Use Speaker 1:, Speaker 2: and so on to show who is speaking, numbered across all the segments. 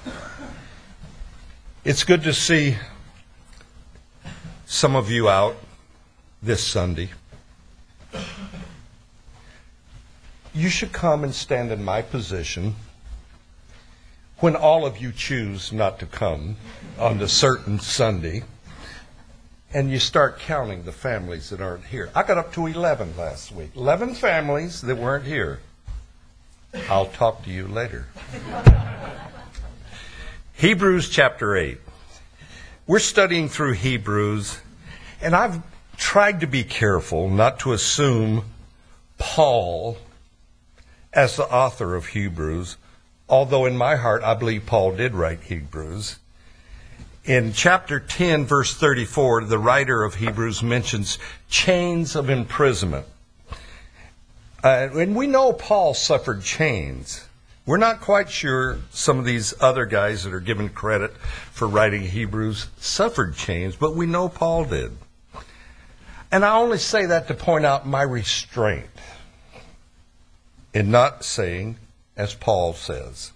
Speaker 1: It's good to see some of you out this Sunday. You should come and stand in my position when all of you choose not to come on a certain Sunday, and you start counting the families that aren't here. I got up to 11 last week. 11 families that weren't here. I'll talk to you later. Hebrews chapter 8. We're studying through Hebrews, and I've tried to be careful not to assume Paul as the author of Hebrews, although in my heart I believe Paul did write Hebrews. In chapter 10, verse 34, the writer of Hebrews mentions chains of imprisonment. And we know Paul suffered chains. We're not quite sure some of these other guys that are given credit for writing Hebrews suffered chains, but we know Paul did. And I only say that to point out my restraint in not saying as Paul says.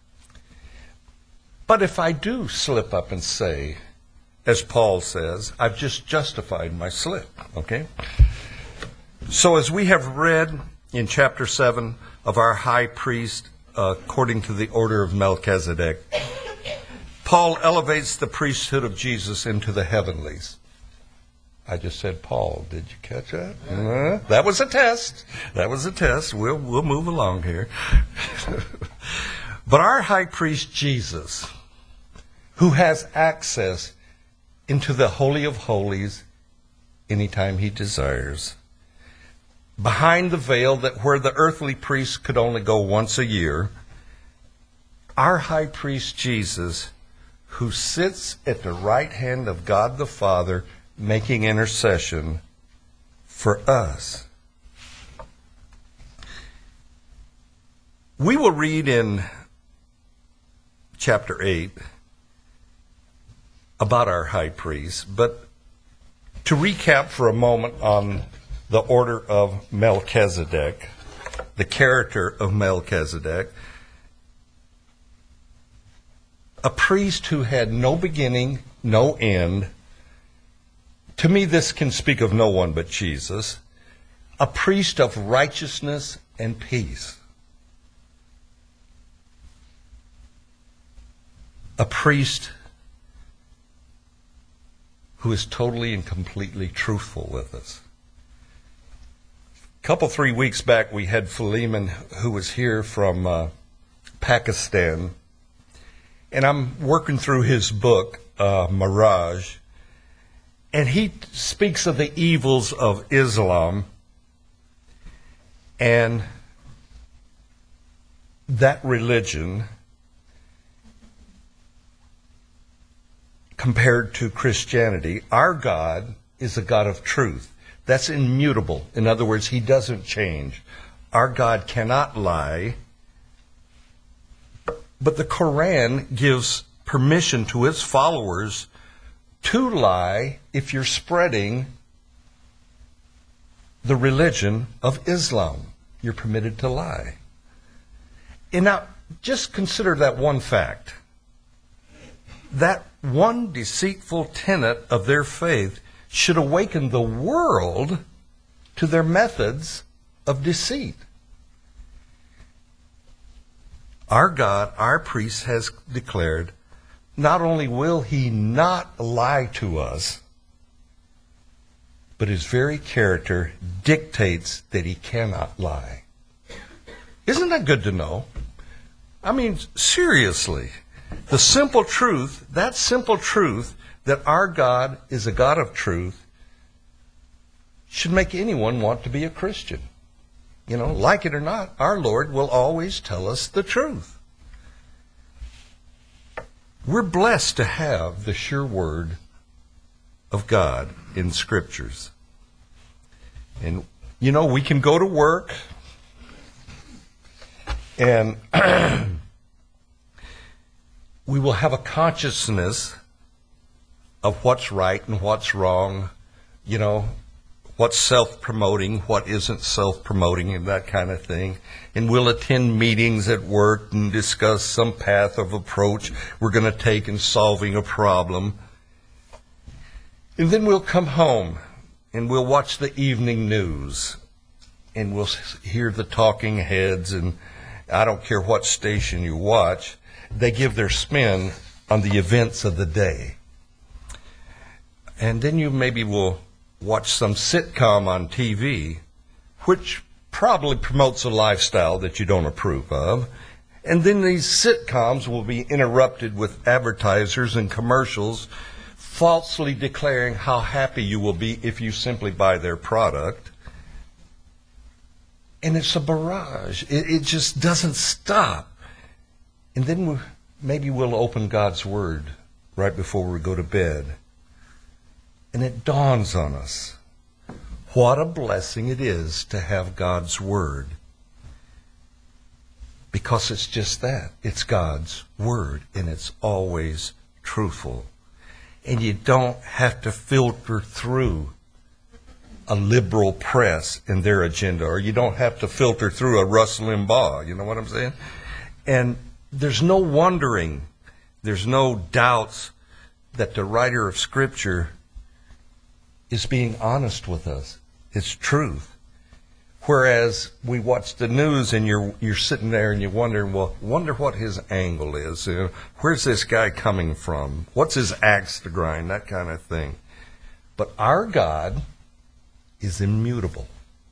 Speaker 1: But if I do slip up and say, as Paul says, I've just justified my slip, okay? So as we have read in chapter 7 of our high priest, according to the order of Melchizedek, Paul elevates the priesthood of Jesus into the heavenlies. I just said Paul. Did you catch that? That was a test. That was a test. We'll move along here. But our high priest Jesus, who has access into the Holy of Holies anytime he desires, behind the veil that where the earthly priest could only go once a year, our high priest Jesus, who sits at the right hand of God the Father, making intercession for us. We will read in chapter 8 about our high priest, but to recap for a moment on the order of Melchizedek, the character of Melchizedek, a priest who had no beginning, no end. To me, this can speak of no one but Jesus. A priest of righteousness and peace. A priest who is totally and completely truthful with us. A couple, 3 weeks back, we had Philemon, who was here from Pakistan. And I'm working through his book, Mirage. And he speaks of the evils of Islam and that religion compared to Christianity. Our God is a God of truth. That's immutable. In other words, he doesn't change. Our God cannot lie. But the Quran gives permission to its followers to lie if you're spreading the religion of Islam. You're permitted to lie. And now, just consider that one fact. That one deceitful tenet of their faith should awaken the world to their methods of deceit. Our God, our priest, has declared, not only will he not lie to us, but his very character dictates that he cannot lie. Isn't that good to know? I mean, seriously, the simple truth, that simple truth that our God is a God of truth, should make anyone want to be a Christian. You know, like it or not, our Lord will always tell us the truth. We're blessed to have the sure word of God in Scriptures. And, you know, we can go to work and we will have a consciousness of what's right and what's wrong, you know, what's self-promoting, what isn't self-promoting, and that kind of thing. And we'll attend meetings at work and discuss some path of approach we're going to take in solving a problem. And then we'll come home and we'll watch the evening news. And we'll hear the talking heads, and I don't care what station you watch, they give their spin on the events of the day. And then you maybe will watch some sitcom on TV, which probably promotes a lifestyle that you don't approve of. And then these sitcoms will be interrupted with advertisers and commercials falsely declaring how happy you will be if you simply buy their product. And it's a barrage. It just doesn't stop. And then maybe we'll open God's Word right before we go to bed. And it dawns on us what a blessing it is to have God's Word. Because it's just that. It's God's Word, and it's always truthful. And you don't have to filter through a liberal press and their agenda, or you don't have to filter through a Rush Limbaugh. You know what I'm saying? And there's no wondering, there's no doubts that the writer of Scripture is being honest with us. It's truth. Whereas we watch the news and you're sitting there and you're wondering, well, wonder what his angle is. Where's this guy coming from? What's his axe to grind? That kind of thing. But our God is immutable.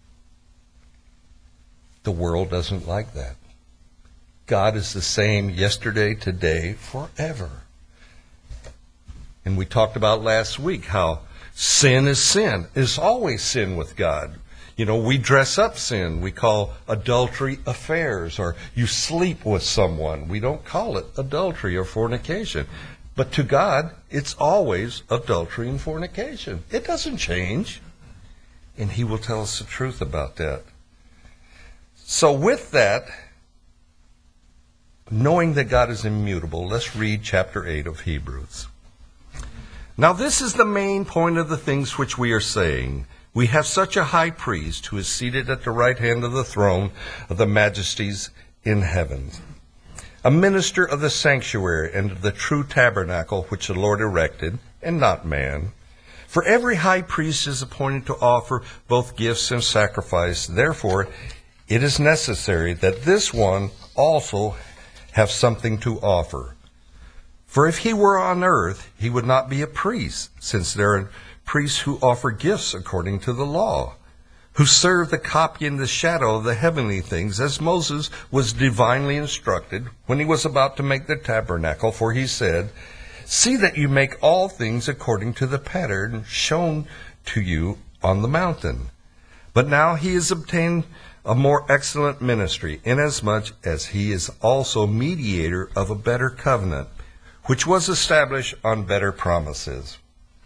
Speaker 1: The world doesn't like that. God is the same yesterday, today, forever. And we talked about last week how sin is sin. It's always sin with God. You know, we dress up sin. We call adultery affairs, or you sleep with someone. We don't call it adultery or fornication. But to God, it's always adultery and fornication. It doesn't change. And He will tell us the truth about that. So with that, knowing that God is immutable, let's read chapter 8 of Hebrews. Now this is the main point of the things which we are saying. We have such a high priest who is seated at the right hand of the throne of the majesties in heaven, a minister of the sanctuary and of the true tabernacle which the Lord erected, and not man. For every high priest is appointed to offer both gifts and sacrifice. Therefore, it is necessary that this one also have something to offer. For if he were on earth, he would not be a priest, since there are priests who offer gifts according to the law, who serve the copy and the shadow of the heavenly things, as Moses was divinely instructed when he was about to make the tabernacle. For he said, "See that you make all things according to the pattern shown to you on the mountain." But now he has obtained a more excellent ministry, inasmuch as he is also mediator of a better covenant, which was established on better promises.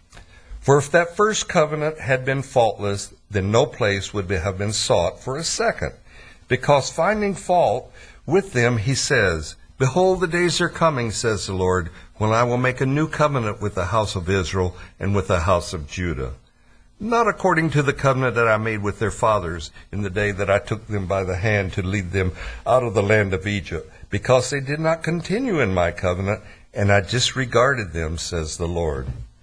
Speaker 1: For if that first covenant had been faultless, then no place would have been sought for a second. Because finding fault with them, he says, "Behold, the days are coming, says the Lord, when I will make a new covenant with the house of Israel and with the house of Judah. Not according to the covenant that I made with their fathers in the day that I took them by the hand to lead them out of the land of Egypt, because they did not continue in my covenant, and I disregarded them, says the Lord.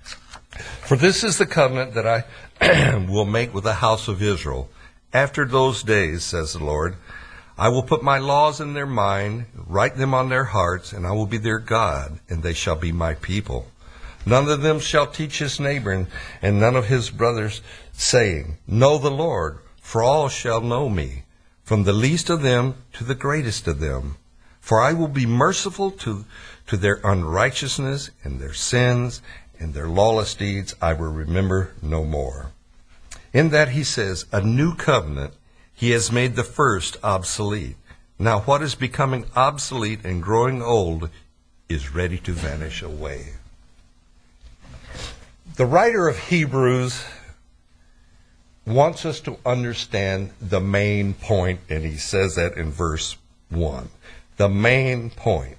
Speaker 1: For this is the covenant that I will make with the house of Israel. After those days, says the Lord, I will put my laws in their mind, write them on their hearts, and I will be their God, and they shall be my people. None of them shall teach his neighbor and none of his brothers, saying, Know the Lord, for all shall know me, from the least of them to the greatest of them. For I will be merciful to their unrighteousness and their sins, and their lawless deeds I will remember no more. In that he says, a new covenant, he has made the first obsolete. Now what is becoming obsolete and growing old is ready to vanish away. The writer of Hebrews wants us to understand the main point, and he says that in verse 1. The main point.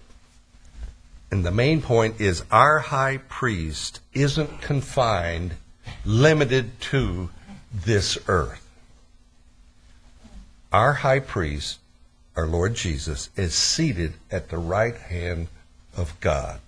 Speaker 1: And the main point is our high priest isn't confined limited to this earth. Our high priest, our Lord Jesus, is seated at the right hand of God.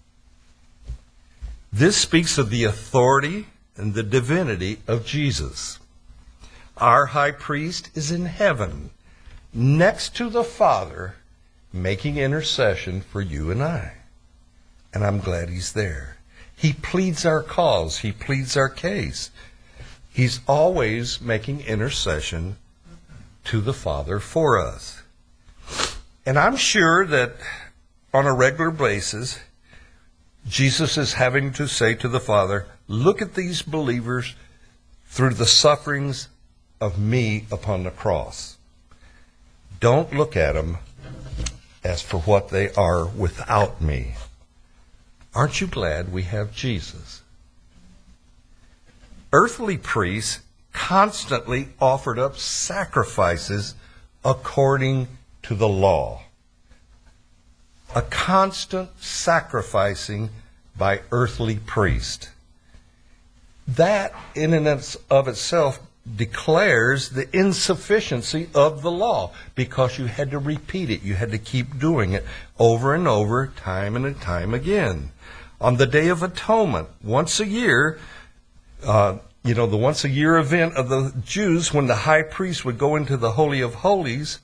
Speaker 1: This speaks of the authority and the divinity of Jesus. Our high priest is in heaven, next to the Father, making intercession for you and I. And I'm glad he's there. He pleads our cause. He pleads our case. He's always making intercession to the Father for us. And I'm sure that on a regular basis, Jesus is having to say to the Father, look at these believers through the sufferings of me upon the cross. Don't look at them as for what they are without me. Aren't you glad we have Jesus? Earthly priests constantly offered up sacrifices according to the law. A constant sacrificing by earthly priests. That in and of itself declares the insufficiency of the law, because you had to repeat it. You had to keep doing it over and over, time and time again. On the Day of Atonement, once a year, the once a year event of the Jews, when the high priest would go into the Holy of Holies,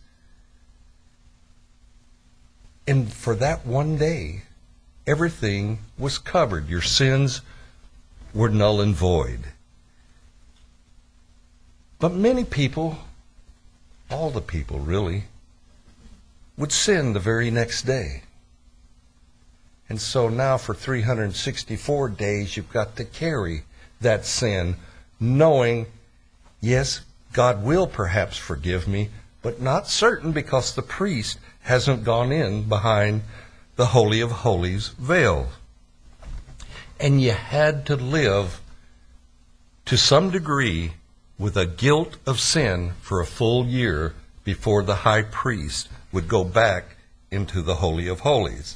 Speaker 1: and for that one day, everything was covered. Your sins were null and void. But many people, all the people really, would sin the very next day. And so now for 364 days, you've got to carry that sin, knowing, yes, God will perhaps forgive me, but not certain, because the priest hasn't gone in behind the Holy of Holies veil. And you had to live to some degree with a guilt of sin for a full year before the high priest would go back into the Holy of Holies.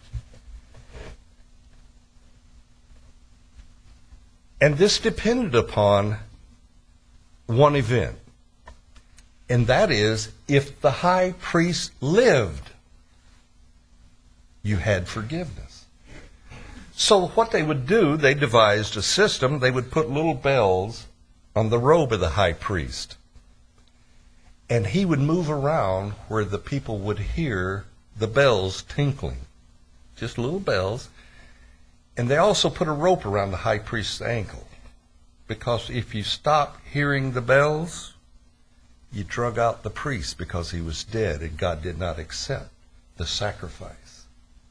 Speaker 1: And this depended upon one event, and that is, if the high priest lived, you had forgiveness. So what they would do, they devised a system. They would put little bells on the robe of the high priest, and he would move around where the people would hear the bells tinkling, just little bells. And they also put a rope around the high priest's ankle, because if you stopped hearing the bells, you drug out the priest, because he was dead and God did not accept the sacrifice.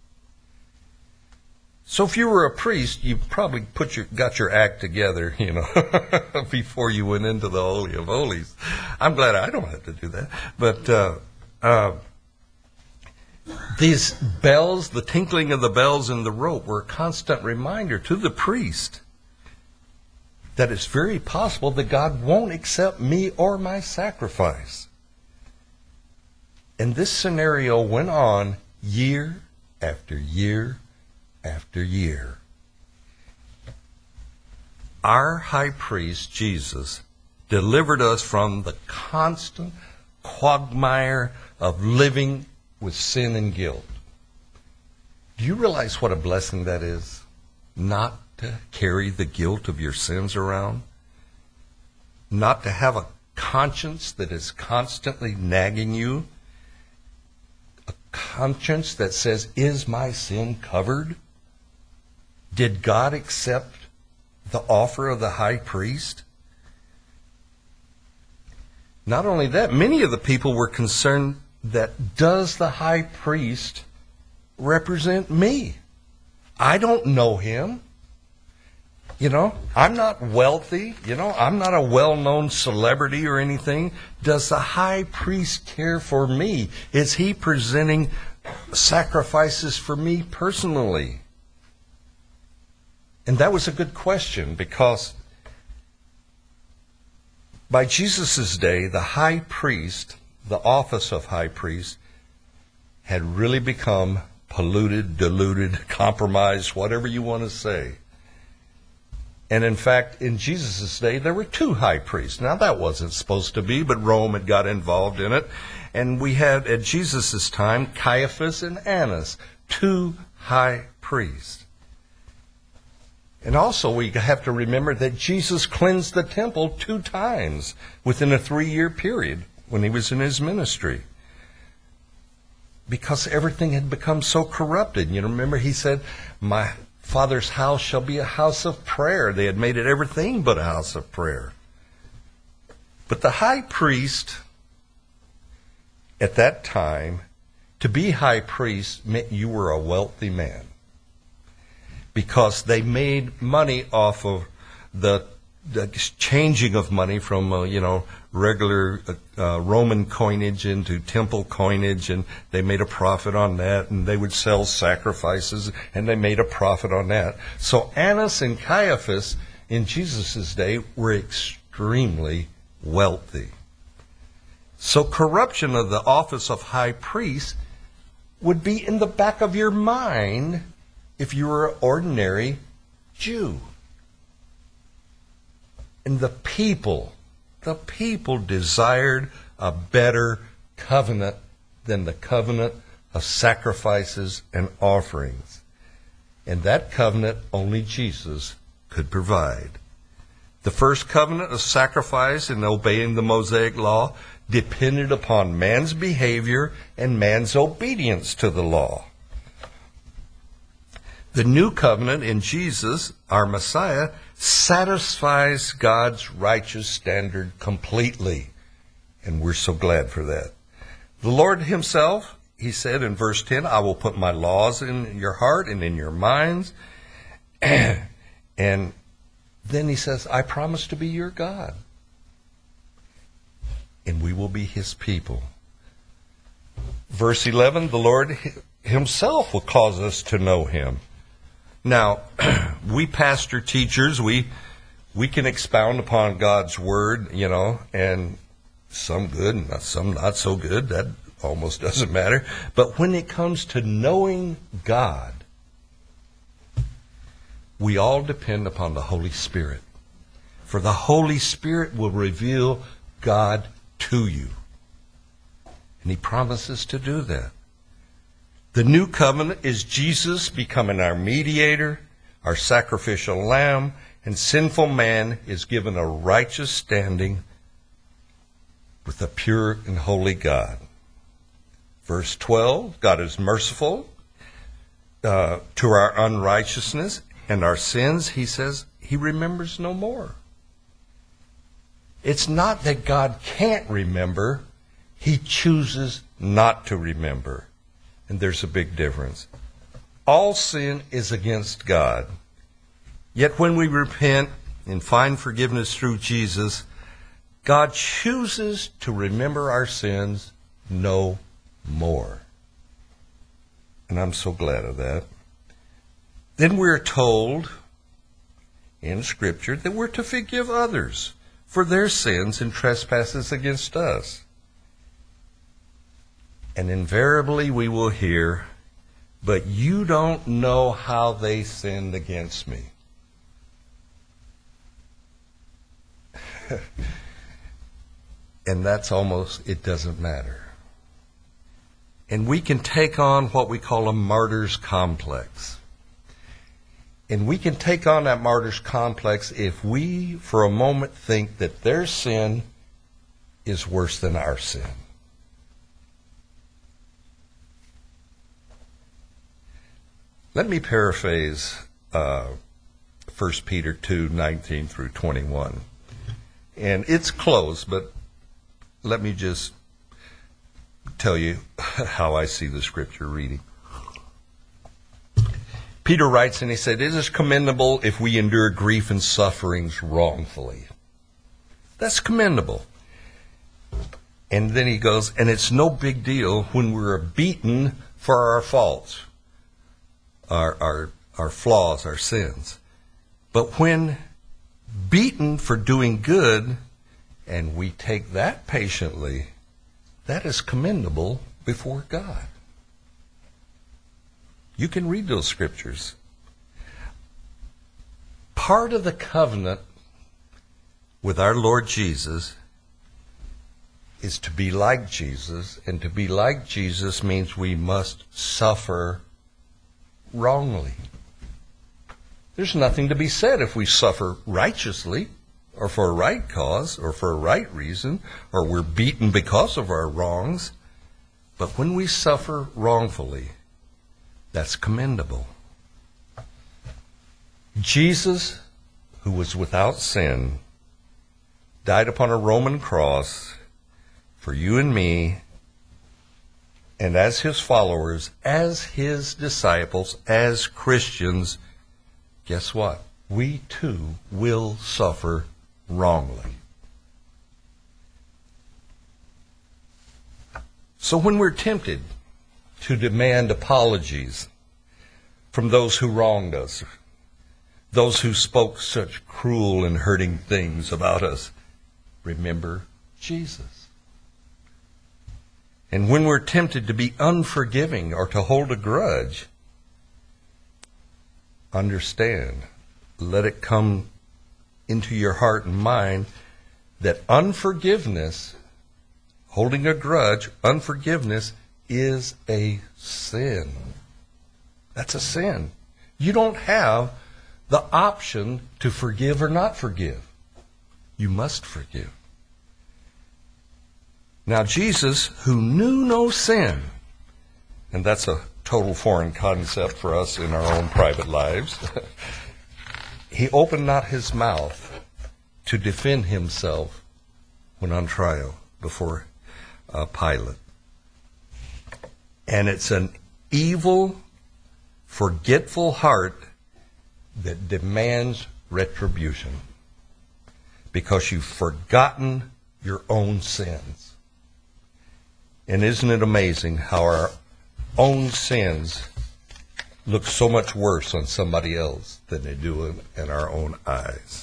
Speaker 1: So if you were a priest, you probably got your act together, before you went into the Holy of Holies. I'm glad I don't have to do that. But these bells, the tinkling of the bells and the rope, were a constant reminder to the priest that it's very possible that God won't accept me or my sacrifice. And this scenario went on year after year after year. Our high priest, Jesus, delivered us from the constant quagmire of living with sin and guilt. Do you realize what a blessing that is? Not to carry the guilt of your sins around. Not to have a conscience that is constantly nagging you. A conscience that says, is my sin covered? Did God accept the offer of the high priest? Not only that, many of the people were concerned that, does the high priest represent me? I don't know him. I'm not wealthy. I'm not a well-known celebrity or anything. Does the high priest care for me? Is he presenting sacrifices for me personally? And that was a good question, because by Jesus' day, the high priest, the office of high priest, had really become polluted, diluted, compromised, whatever you want to say. And in fact, in Jesus' day, there were two high priests. Now, that wasn't supposed to be, but Rome had got involved in it. And we had, at Jesus' time, Caiaphas and Annas, two high priests. And also, we have to remember that Jesus cleansed the temple 2 times within a 3-year period when he was in his ministry. Because everything had become so corrupted. You know, remember he said, my Father's house shall be a house of prayer. They had made it everything but a house of prayer. But the high priest at that time, to be high priest meant you were a wealthy man. Because they made money off of the changing of money from, regular Roman coinage into temple coinage, and they made a profit on that, and they would sell sacrifices, and they made a profit on that. So Annas and Caiaphas in Jesus' day were extremely wealthy. So corruption of the office of high priest would be in the back of your mind if you were an ordinary Jew. And the people desired a better covenant than the covenant of sacrifices and offerings. And that covenant only Jesus could provide. The first covenant of sacrifice and obeying the Mosaic law depended upon man's behavior and man's obedience to the law. The new covenant in Jesus, our Messiah, satisfies God's righteous standard completely. And we're so glad for that. The Lord himself, he said in verse 10, I will put my laws in your heart and in your minds. And then he says, I promise to be your God. And we will be his people. Verse 11, the Lord himself will cause us to know him. Now, we pastor teachers, we can expound upon God's word, and some good and some not so good. That almost doesn't matter. But when it comes to knowing God, we all depend upon the Holy Spirit. For the Holy Spirit will reveal God to you. And he promises to do that. The new covenant is Jesus becoming our mediator, our sacrificial lamb, and sinful man is given a righteous standing with a pure and holy God. Verse 12, God is merciful to our unrighteousness and our sins. He says he remembers no more. It's not that God can't remember. He chooses not to remember. And there's a big difference. All sin is against God. Yet when we repent and find forgiveness through Jesus, God chooses to remember our sins no more. And I'm so glad of that. Then we're told in Scripture that we're to forgive others for their sins and trespasses against us. And invariably we will hear, but you don't know how they sinned against me. And that's almost, it doesn't matter. And we can take on what we call a martyr's complex. And we can take on that martyr's complex if we, for a moment, think that their sin is worse than our sin. Let me paraphrase 1 Peter 2:19 through 21. And it's close, but let me just tell you how I see the Scripture reading. Peter writes, and he said, it is commendable if we endure grief and sufferings wrongfully. That's commendable. And then he goes, and it's no big deal when we're beaten for our faults, our flaws, our sins. But when beaten for doing good, and we take that patiently, that is commendable before God. You can read those scriptures. part of the covenant with our Lord Jesus is to be like Jesus, and to be like Jesus means we must suffer wrongly. There's nothing to be said if we suffer righteously, or for a right cause, or for a right reason, or we're beaten because of our wrongs. But when we suffer wrongfully, that's commendable. Jesus, who was without sin, died upon a Roman cross for you and me, and as his followers, as his disciples, as Christians, guess what? We too will suffer wrongly. So when we're tempted to demand apologies from those who wronged us, those who spoke such cruel and hurting things about us, remember Jesus. And when we're tempted to be unforgiving or to hold a grudge, understand, let it come into your heart and mind that unforgiveness, holding a grudge, unforgiveness is a sin. That's a sin. You don't have the option to forgive or not forgive. You must forgive. Now Jesus, who knew no sin, and that's a total foreign concept for us in our own private lives, he opened not his mouth to defend himself when on trial before Pilate. And it's an evil, forgetful heart that demands retribution because you've forgotten your own sins. And isn't it amazing how our own sins look so much worse on somebody else than they do in our own eyes?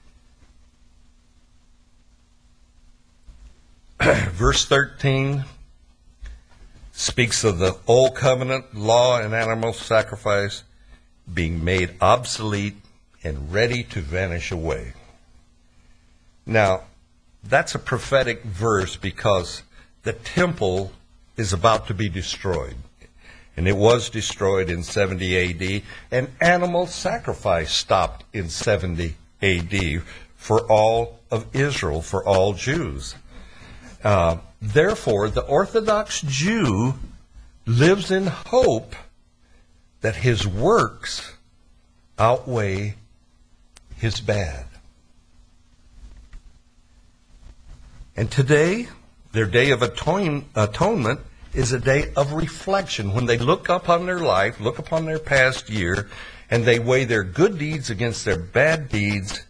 Speaker 1: Verse 13 speaks of the old covenant law and animal sacrifice being made obsolete and ready to vanish away. Now, that's a prophetic verse because the temple is about to be destroyed. And it was destroyed in 70 A.D. And animal sacrifice stopped in 70 A.D. for all of Israel, for all Jews. Therefore, the Orthodox Jew lives in hope that his works outweigh his bad. And today, their day of atonement is a day of reflection. When they look upon their life, look upon their past year, and they weigh their good deeds against their bad deeds,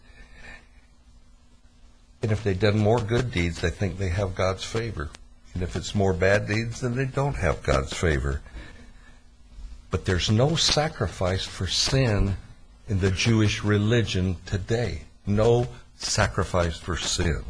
Speaker 1: and if they've done more good deeds, they think they have God's favor. And if it's more bad deeds, then they don't have God's favor. But there's no sacrifice for sin in the Jewish religion today. No sacrifice for sin.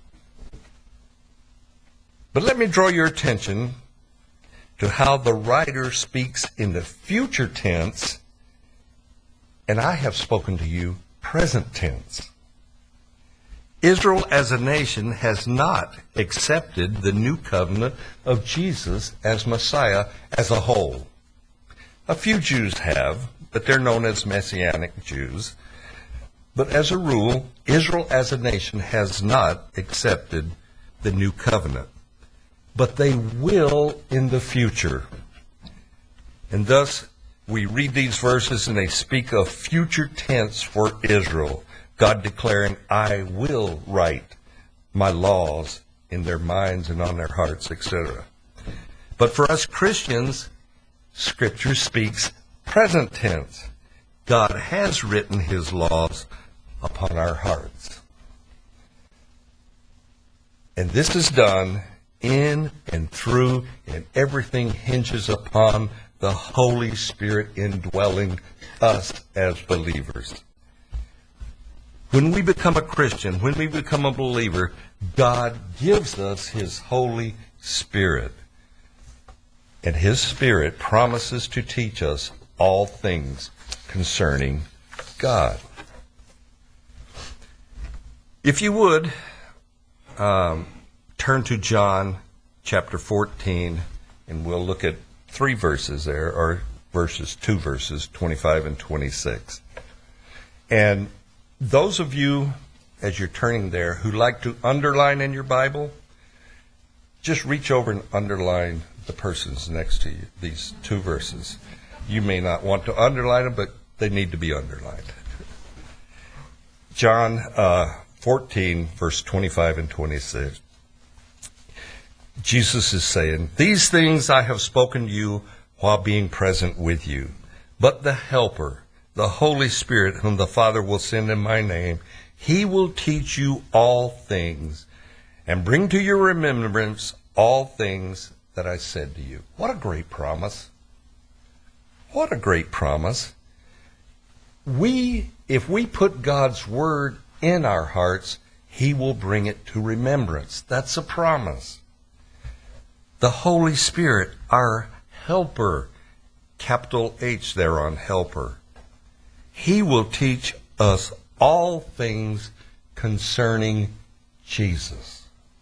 Speaker 1: But let me draw your attention to how the writer speaks in the future tense, and I have spoken to you present tense. Israel as a nation has not accepted the new covenant of Jesus as Messiah as a whole. A few Jews have, but they're known as Messianic Jews. But as a rule, Israel as a nation has not accepted the new covenant. But they will in the future. And thus, we read these verses and they speak of future tense for Israel. God declaring, I will write my laws in their minds and on their hearts, etc. But for us Christians, Scripture speaks present tense. God has written his laws upon our hearts. And this is done in and through, and everything hinges upon the Holy Spirit indwelling us as believers. When we become a Christian, when we become a believer, God gives us his Holy Spirit. And his Spirit promises to teach us all things concerning God. If you would, turn to John chapter 14, and we'll look at 3 verses there, or two verses, 25 and 26. And those of you, as you're turning there, who like to underline in your Bible, just reach over and underline the persons next to you, these 2 verses. You may not want to underline them, but they need to be underlined. John 14, verse 25 and 26. Jesus is saying, "These things I have spoken to you while being present with you. But the Helper, the Holy Spirit, whom the Father will send in my name, he will teach you all things and bring to your remembrance all things that I said to you." What a great promise. What a great promise. If we put God's word in our hearts, he will bring it to remembrance. That's a promise. The Holy Spirit, our helper, capital H there on helper, he will teach us all things concerning Jesus.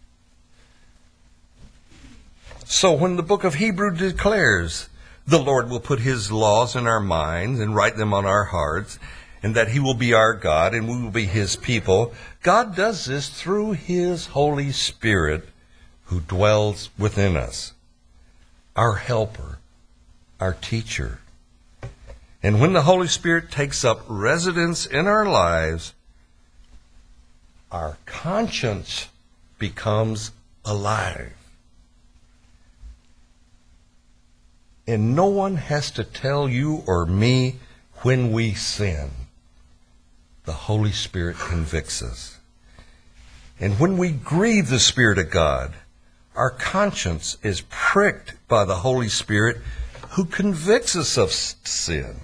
Speaker 1: So when the book of Hebrews declares the Lord will put his laws in our minds and write them on our hearts, and that he will be our God and we will be his people, God does this through his Holy Spirit who dwells within us, our helper, our teacher. And when the Holy Spirit takes up residence in our lives, our conscience becomes alive. And no one has to tell you or me when we sin. The Holy Spirit convicts us. And when we grieve the Spirit of God, our conscience is pricked by the Holy Spirit who convicts us of sin.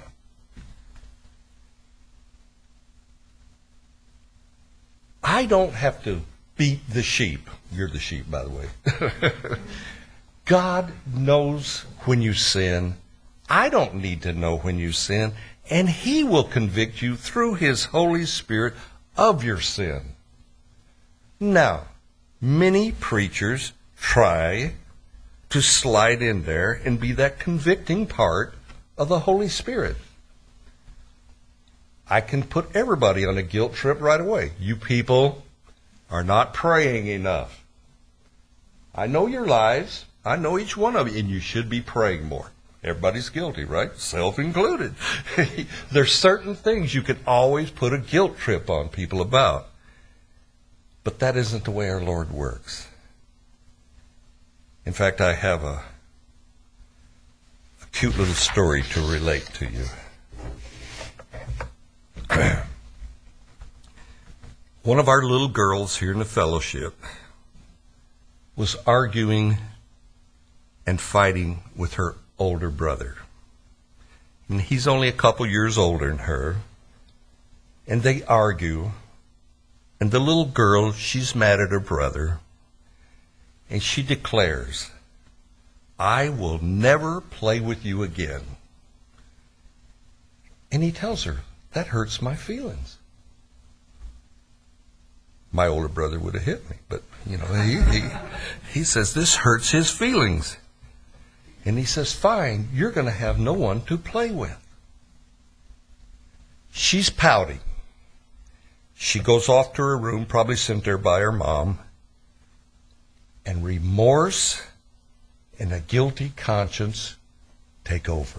Speaker 1: I don't have to beat the sheep. You're the sheep, by the way. God knows when you sin. I don't need to know when you sin. And he will convict you through his Holy Spirit of your sin. Now, many preachers try to slide in there and be that convicting part of the Holy Spirit. I can put everybody on a guilt trip right away. You people are not praying enough. I know your lives. I know each one of you, and you should be praying more. Everybody's guilty, right? Self included. There's certain things you can always put a guilt trip on people about. But that isn't the way our Lord works. In fact, I have a cute little story to relate to you. One of our little girls here in the fellowship was arguing and fighting with her older brother. And he's only a couple years older than her. And they argue. And the little girl, she's mad at her brother. And she declares, "I will never play with you again." And he tells her, "That hurts my feelings." My older brother would have hit me, but he says this hurts his feelings. And he says, "Fine, you're going to have no one to play with." She's pouting. She goes off to her room, probably sent there by her mom. And remorse and a guilty conscience take over.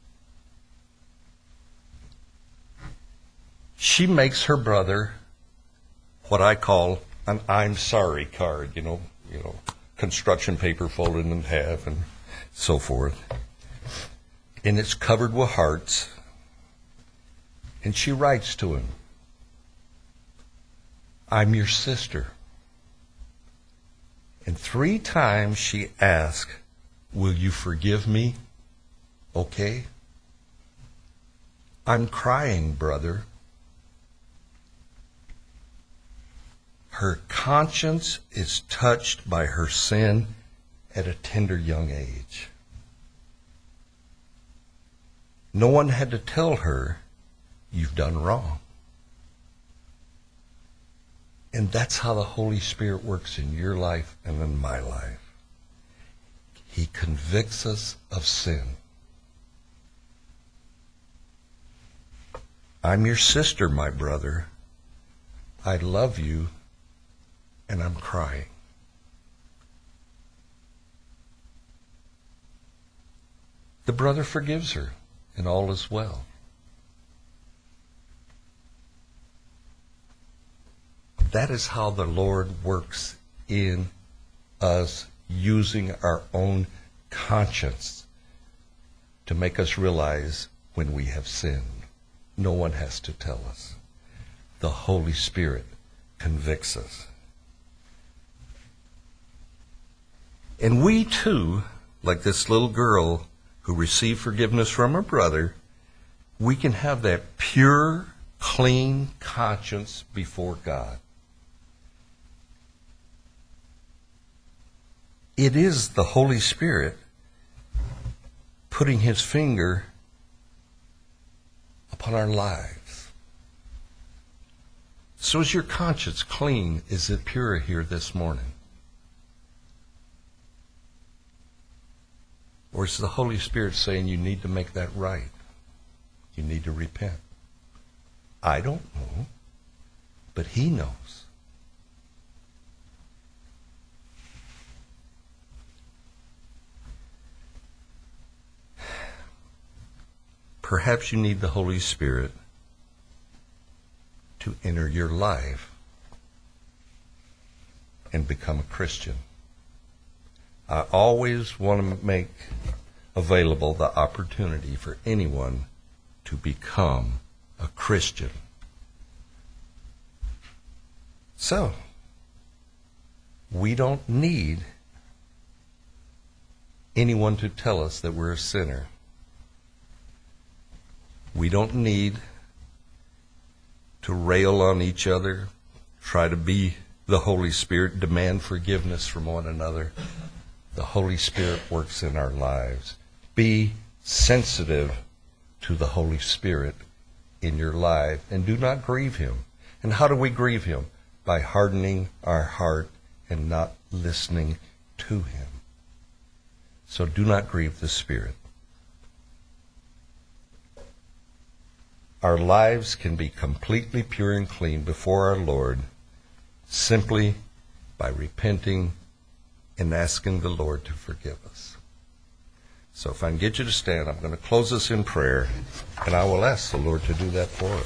Speaker 1: She makes her brother what I call an "I'm sorry" card, construction paper folded in half and so forth. And it's covered with hearts. And she writes to him, "I'm your sister." And 3 times she asks, "Will you forgive me? Okay?" "I'm crying, brother." Her conscience is touched by her sin at a tender young age. No one had to tell her, "You've done wrong." And that's how the Holy Spirit works in your life and in my life. He convicts us of sin. I'm your sister, my brother. I love you, and I'm crying. The brother forgives her, and all is well. That is how the Lord works in us, using our own conscience to make us realize when we have sinned. No one has to tell us. The Holy Spirit convicts us. And we too, like this little girl who received forgiveness from her brother, we can have that pure, clean conscience before God. It is the Holy Spirit putting His finger upon our lives. So is your conscience clean? Is it pure here this morning? Or is the Holy Spirit saying you need to make that right? You need to repent. I don't know, but He knows. Perhaps you need the Holy Spirit to enter your life and become a Christian. I always want to make available the opportunity for anyone to become a Christian. So, we don't need anyone to tell us that we're a sinner. We don't need to rail on each other, try to be the Holy Spirit, demand forgiveness from one another. The Holy Spirit works in our lives. Be sensitive to the Holy Spirit in your life and do not grieve Him. And how do we grieve Him? By hardening our heart and not listening to Him. So do not grieve the Spirit. Our lives can be completely pure and clean before our Lord simply by repenting and asking the Lord to forgive us. So if I can get you to stand, I'm going to close this in prayer, and I will ask the Lord to do that for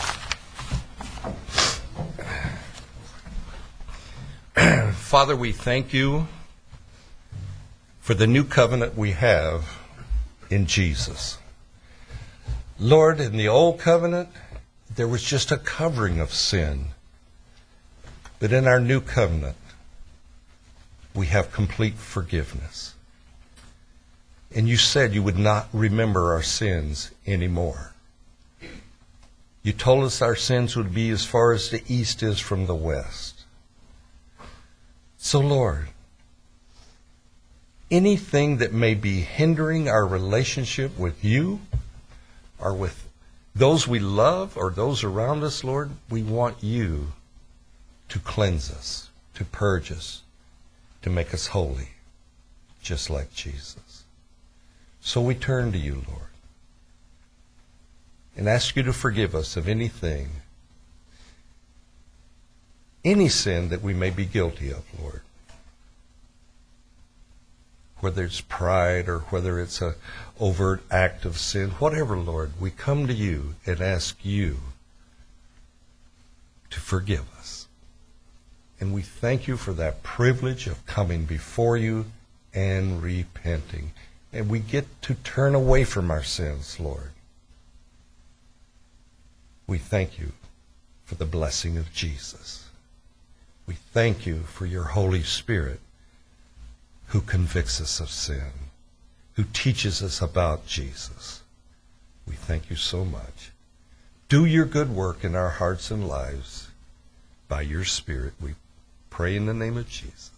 Speaker 1: us. Father, we thank you for the new covenant we have in Jesus. Lord, in the old covenant, there was just a covering of sin. But in our new covenant, we have complete forgiveness. And you said you would not remember our sins anymore. You told us our sins would be as far as the east is from the west. So, Lord, anything that may be hindering our relationship with you or with those we love or those around us, Lord, we want you to cleanse us, to purge us, to make us holy, just like Jesus. So we turn to you, Lord, and ask you to forgive us of anything, any sin that we may be guilty of, Lord. Whether it's pride or whether it's an overt act of sin, whatever, Lord, we come to you and ask you to forgive us. And we thank you for that privilege of coming before you and repenting. And we get to turn away from our sins, Lord. We thank you for the blessing of Jesus. We thank you for your Holy Spirit who convicts us of sin, who teaches us about Jesus. We thank you so much. Do your good work in our hearts and lives by your Spirit. We pray in the name of Jesus.